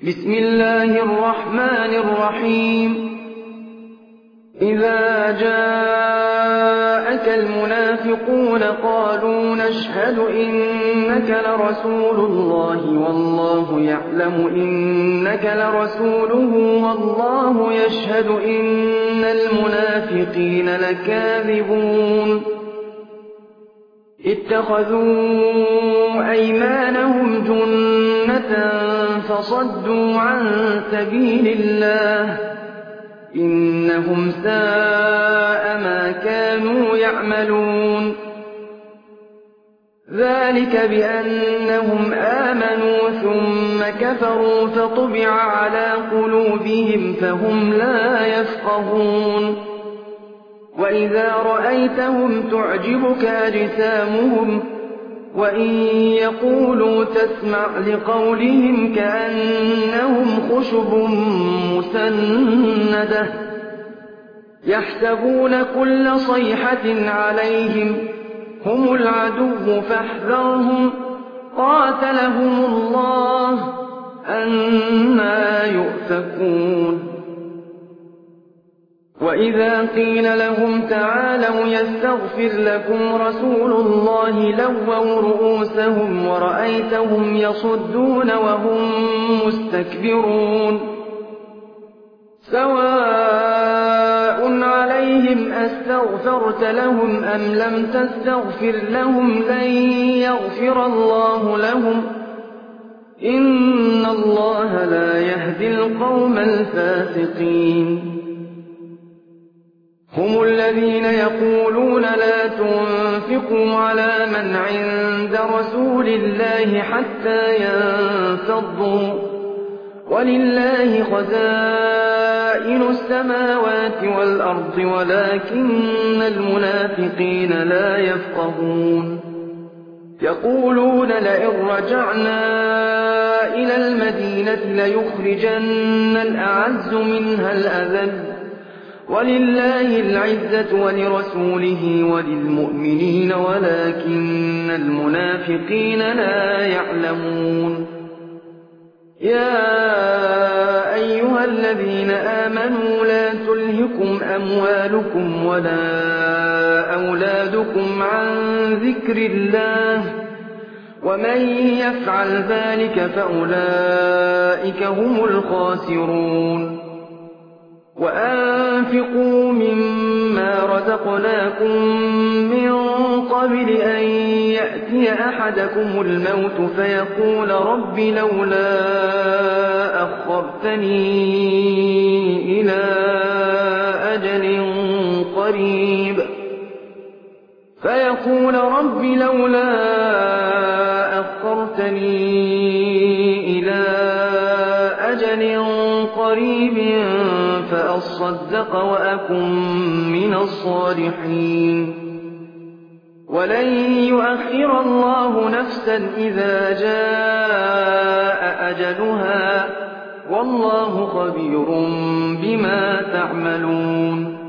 بسم الله الرحمن الرحيم إذا جاءك المنافقون قالوا نشهد إنك لرسول الله والله يعلم إنك لرسوله والله يشهد إن المنافقين لكاذبون اتخذوا أيمانهم جنة فصدوا عن سبيل الله إنهم ساء ما كانوا يعملون ذلك بأنهم آمنوا ثم كفروا فطبع على قلوبهم فهم لا يفقهون وإذا رأيتهم تعجبك أجسامهم وإن يقولوا تسمع لقولهم كأنهم خشب مسندة يحسبون كل صيحة عليهم هم العدو فاحذرهم قاتلهم الله أنى يؤفكون وإذا قيل لهم تعالوا يستغفر لكم رسول الله لووا رؤوسهم ورأيتهم يصدون وهم مستكبرون سواء عليهم أستغفرت لهم أم لم تستغفر لهم لن يغفر الله لهم إن الله لا يهدي القوم الفاسقين هم الذين يقولون لا تنفقوا على من عند رسول الله حتى ينفضوا ولله خزائن السماوات والأرض ولكن المنافقين لا يفقهون يقولون لئن رجعنا إلى المدينة ليخرجن الأعز منها الأذل ولله العزة ولرسوله وللمؤمنين ولكن المنافقين لا يعلمون يا أيها الذين آمنوا لا تلهكم أموالكم ولا أولادكم عن ذكر الله ومن يفعل ذلك فأولئك هم الخاسرون وأنفقوا مما رزقناكم من قبل أن يأتي أحدكم الموت فيقول رب لولا أخرتني إلى أجل قريب فأصدق وأكن من الصالحين ولن يؤخر الله نفسا إذا جاء أجلها والله خبير بما تعملون